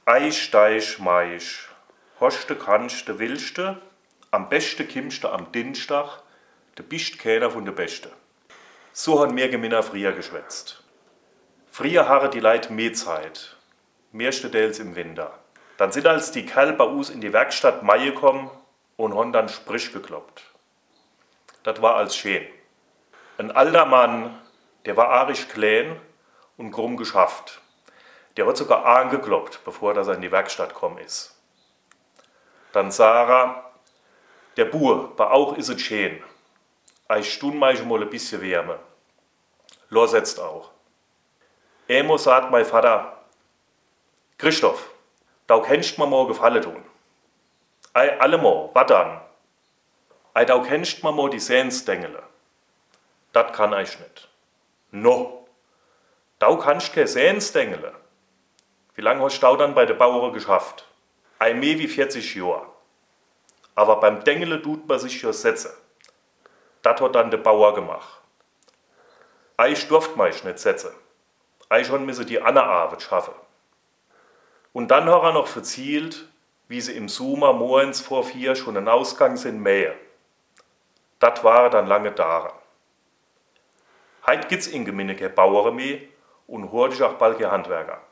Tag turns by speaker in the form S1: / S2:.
S1: Eich, Deich, Meich, Hoste, Kannste, Willste, am beste Kimmste am Dienstag, de bist keiner von de Beste. So han mir Geminner früher geschwätzt. Früher harre die Leid mehr Zeit, mehr Stedels im Winter. Dann sind als die Kerl bei uns in die Werkstatt Mai gekommen und han dann Sprich gekloppt. Das war als schön. Ein alter Mann, der war arisch klein und krumm geschafft. Der hat sogar angekloppt, bevor er in die Werkstatt gekommen ist. Dann Sarah, der Bur, bei auch is es schön. Ich stun mich mal ein bisschen Wärme. Los jetzt auch. Emo sagt mein Vater, Christoph, da kennst mir mal Gefallen tun. Ei, allemal, wat dann? Ei, da kennst mir mal die Sehnsdengele. Dat kann ich nicht. No, da kannst keine Sehnsdengele. Wie lange hast du dann bei der Bauere geschafft? Ei, mehr wie 40 Jahre. Aber beim Dengele tut man sich ja setzen. Dat hat dann der Bauer gemacht. Ich durft mich nicht setzen. Ich schon müsse die andere Arbeit schaffen. Und dann hat er noch verzielt, wie sie im Sommer morgens vor 4 schon einen Ausgang sind mähe. Dat war dann lange daran. Heit gibt's in Gemeinde keine Bauern mehr und heute auch bald keine Handwerker.